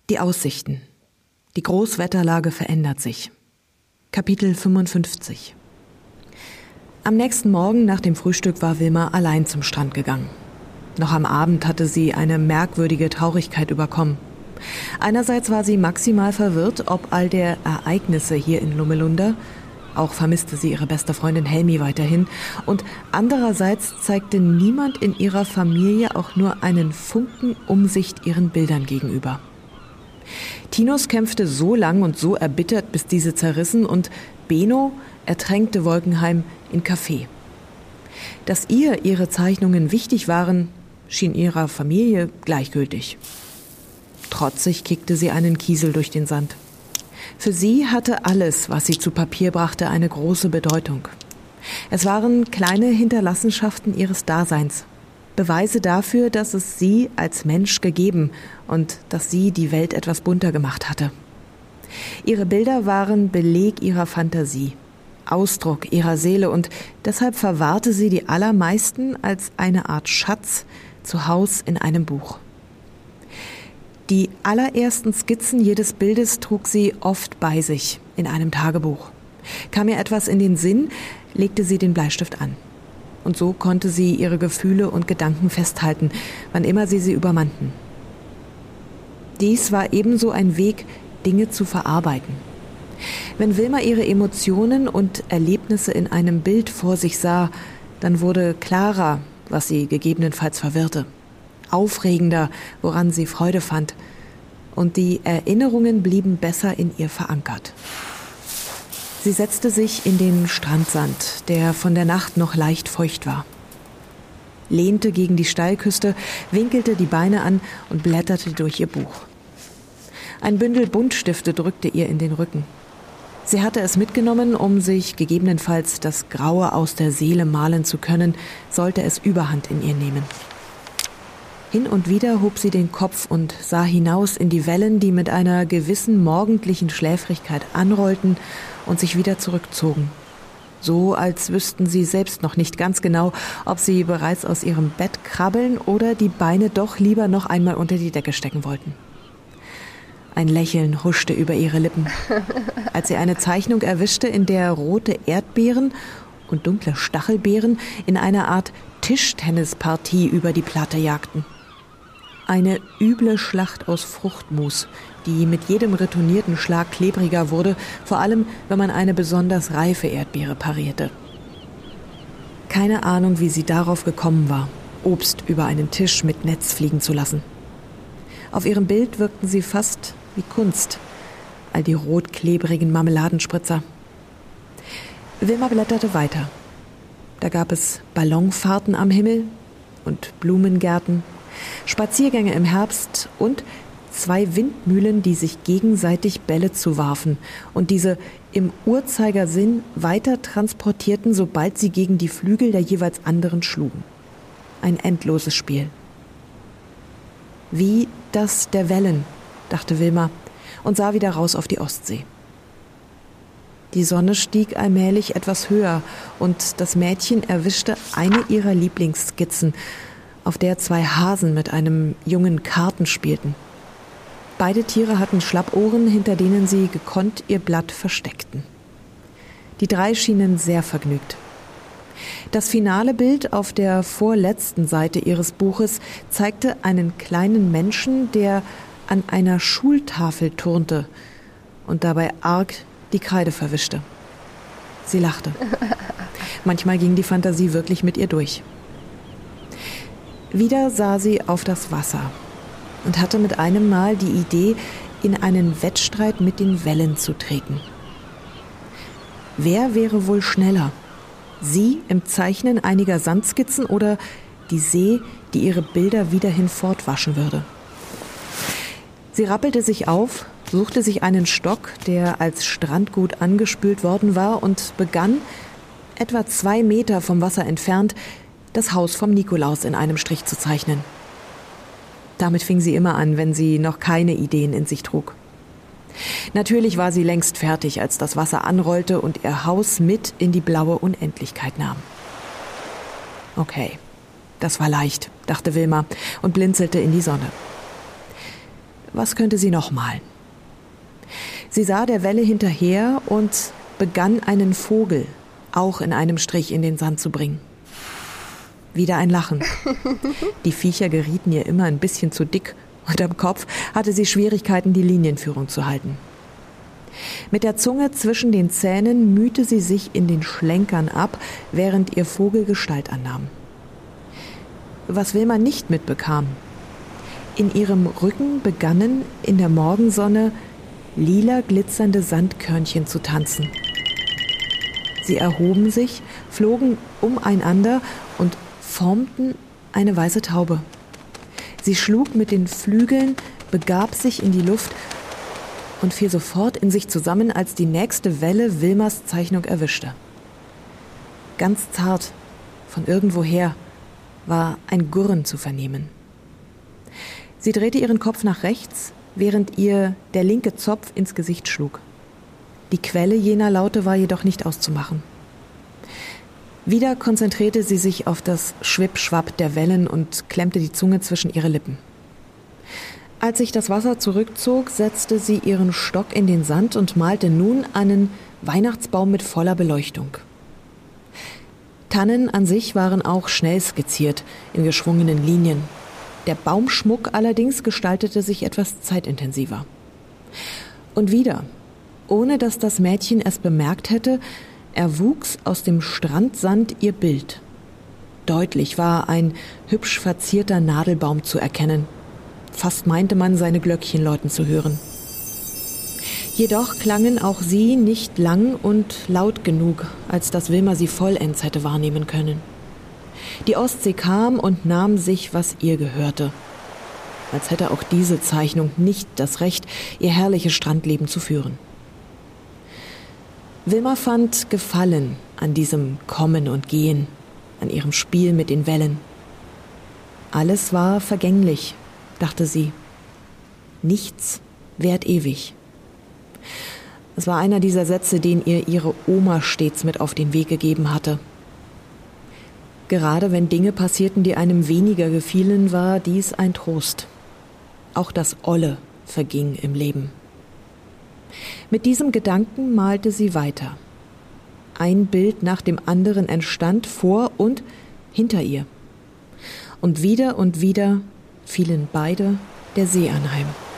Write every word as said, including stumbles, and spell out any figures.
Die Aussichten. Die Großwetterlage verändert sich. Kapitel fünfundfünfzig. Am nächsten Morgen nach dem Frühstück war Wilma allein zum Strand gegangen. Noch am Abend hatte sie eine merkwürdige Traurigkeit überkommen. Einerseits war sie maximal verwirrt, ob all der Ereignisse hier in Lummelunda, auch vermisste sie ihre beste Freundin Helmi weiterhin, und andererseits zeigte niemand in ihrer Familie auch nur einen Funken Umsicht ihren Bildern gegenüber. Tinos kämpfte so lang und so erbittert, bis diese zerrissen, und Beno ertränkte Wolkenheim in Kaffee. Dass ihr ihre Zeichnungen wichtig waren, schien ihrer Familie gleichgültig. Trotzig kickte sie einen Kiesel durch den Sand. Für sie hatte alles, was sie zu Papier brachte, eine große Bedeutung. Es waren kleine Hinterlassenschaften ihres Daseins. Beweise dafür, dass es sie als Mensch gegeben und dass sie die Welt etwas bunter gemacht hatte. Ihre Bilder waren Beleg ihrer Fantasie, Ausdruck ihrer Seele, und deshalb verwahrte sie die allermeisten als eine Art Schatz zu Haus in einem Buch. Die allerersten Skizzen jedes Bildes trug sie oft bei sich in einem Tagebuch. Kam ihr etwas in den Sinn, legte sie den Bleistift an. Und so konnte sie ihre Gefühle und Gedanken festhalten, wann immer sie sie übermannten. Dies war ebenso ein Weg, Dinge zu verarbeiten. Wenn Wilma ihre Emotionen und Erlebnisse in einem Bild vor sich sah, dann wurde klarer, was sie gegebenenfalls verwirrte, aufregender, woran sie Freude fand, und die Erinnerungen blieben besser in ihr verankert. Sie setzte sich in den Strandsand, der von der Nacht noch leicht feucht war, lehnte gegen die Steilküste, winkelte die Beine an und blätterte durch ihr Buch. Ein Bündel Buntstifte drückte ihr in den Rücken. Sie hatte es mitgenommen, um sich gegebenenfalls das Graue aus der Seele malen zu können, sollte es Überhand in ihr nehmen. Hin und wieder hob sie den Kopf und sah hinaus in die Wellen, die mit einer gewissen morgendlichen Schläfrigkeit anrollten und sich wieder zurückzogen. So, als wüssten sie selbst noch nicht ganz genau, ob sie bereits aus ihrem Bett krabbeln oder die Beine doch lieber noch einmal unter die Decke stecken wollten. Ein Lächeln huschte über ihre Lippen, als sie eine Zeichnung erwischte, in der rote Erdbeeren und dunkle Stachelbeeren in einer Art Tischtennispartie über die Platte jagten. Eine üble Schlacht aus Fruchtmus, die mit jedem retournierten Schlag klebriger wurde, vor allem wenn man eine besonders reife Erdbeere parierte. Keine Ahnung, wie sie darauf gekommen war, Obst über einen Tisch mit Netz fliegen zu lassen. Auf ihrem Bild wirkten sie fast wie Kunst, all die rotklebrigen Marmeladenspritzer. Wilma blätterte weiter. Da gab es Ballonfahrten am Himmel und Blumengärten, Spaziergänge im Herbst und zwei Windmühlen, die sich gegenseitig Bälle zuwarfen und diese im Uhrzeigersinn weiter transportierten, sobald sie gegen die Flügel der jeweils anderen schlugen. Ein endloses Spiel. Wie das der Wellen, dachte Wilma und sah wieder raus auf die Ostsee. Die Sonne stieg allmählich etwas höher und das Mädchen erwischte eine ihrer Lieblingsskizzen, auf der zwei Hasen mit einem jungen Karten spielten. Beide Tiere hatten Schlappohren, hinter denen sie gekonnt ihr Blatt versteckten. Die drei schienen sehr vergnügt. Das finale Bild auf der vorletzten Seite ihres Buches zeigte einen kleinen Menschen, der an einer Schultafel turnte und dabei arg die Kreide verwischte. Sie lachte. Manchmal ging die Fantasie wirklich mit ihr durch. Wieder sah sie auf das Wasser und hatte mit einem Mal die Idee, in einen Wettstreit mit den Wellen zu treten. Wer wäre wohl schneller? Sie im Zeichnen einiger Sandskizzen oder die See, die ihre Bilder wieder hinfortwaschen würde? Sie rappelte sich auf, suchte sich einen Stock, der als Strandgut angespült worden war, und begann, etwa zwei Meter vom Wasser entfernt, das Haus vom Nikolaus in einem Strich zu zeichnen. Damit fing sie immer an, wenn sie noch keine Ideen in sich trug. Natürlich war sie längst fertig, als das Wasser anrollte und ihr Haus mit in die blaue Unendlichkeit nahm. Okay, das war leicht, dachte Wilma und blinzelte in die Sonne. Was könnte sie noch malen? Sie sah der Welle hinterher und begann einen Vogel auch in einem Strich in den Sand zu bringen. Wieder ein Lachen. Die Viecher gerieten ihr immer ein bisschen zu dick und am Kopf hatte sie Schwierigkeiten, die Linienführung zu halten. Mit der Zunge zwischen den Zähnen mühte sie sich in den Schlenkern ab, während ihr Vogel Gestalt annahm. Was Wilma nicht mitbekam: In ihrem Rücken begannen in der Morgensonne lila glitzernde Sandkörnchen zu tanzen. Sie erhoben sich, flogen umeinander und formten eine weiße Taube. Sie schlug mit den Flügeln, begab sich in die Luft und fiel sofort in sich zusammen, als die nächste Welle Wilmas Zeichnung erwischte. Ganz zart, von irgendwoher, war ein Gurren zu vernehmen. Sie drehte ihren Kopf nach rechts, während ihr der linke Zopf ins Gesicht schlug. Die Quelle jener Laute war jedoch nicht auszumachen. Wieder konzentrierte sie sich auf das Schwippschwapp der Wellen und klemmte die Zunge zwischen ihre Lippen. Als sich das Wasser zurückzog, setzte sie ihren Stock in den Sand und malte nun einen Weihnachtsbaum mit voller Beleuchtung. Tannen an sich waren auch schnell skizziert, in geschwungenen Linien. Der Baumschmuck allerdings gestaltete sich etwas zeitintensiver. Und wieder, ohne dass das Mädchen es bemerkt hätte, erwuchs aus dem Strandsand ihr Bild. Deutlich war ein hübsch verzierter Nadelbaum zu erkennen. Fast meinte man, seine Glöckchen läuten zu hören. Jedoch klangen auch sie nicht lang und laut genug, als dass Wilma sie vollends hätte wahrnehmen können. Die Ostsee kam und nahm sich, was ihr gehörte. Als hätte auch diese Zeichnung nicht das Recht, ihr herrliches Strandleben zu führen. Wilma fand Gefallen an diesem Kommen und Gehen, an ihrem Spiel mit den Wellen. Alles war vergänglich, dachte sie. Nichts währt ewig. Es war einer dieser Sätze, den ihr ihre Oma stets mit auf den Weg gegeben hatte. Gerade wenn Dinge passierten, die einem weniger gefielen, war dies ein Trost. Auch das Olle verging im Leben. Mit diesem Gedanken malte sie weiter. Ein Bild nach dem anderen entstand vor und hinter ihr. Und wieder und wieder fielen beide der See anheim.